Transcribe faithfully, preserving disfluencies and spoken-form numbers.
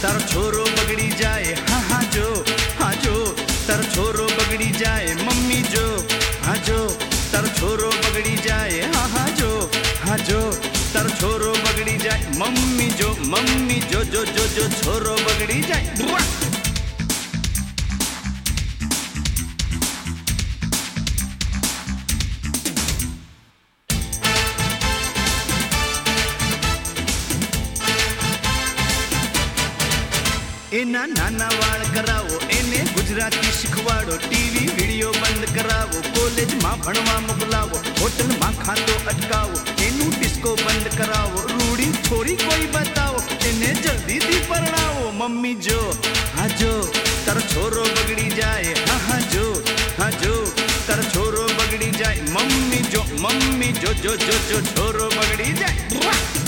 તારો છોરો બગડી જાય હા હા જો હા જો તારો છોરો બગડી જાય મમ્મી જો હા જો તારો છોરો બગડી જાય હા હા જો હા જો તારો છોરો બગડી જાય મમ્મી જો મમ્મી જો જો જો જો છોરો બગડી જાય एना नाना वाल करावो एने गुजराती शिखवाड़ो टीवी वीडियो बंद करावो कॉलेज में भणवा मोकलावो होटल में खातो अटकावो एनु डिस्को बंद करावो रूड़ी छोरी कोई बताओ एने जल्दी थी परणावो मम्मी जो हाँ जो तारो छोरो बगड़ी जाए हाँ हाँ जो हाँ जो तारो छोरो बगड़ी जाए मम्मी जो मम्मी जो जो जो जो छोरो बगड़ी जाए।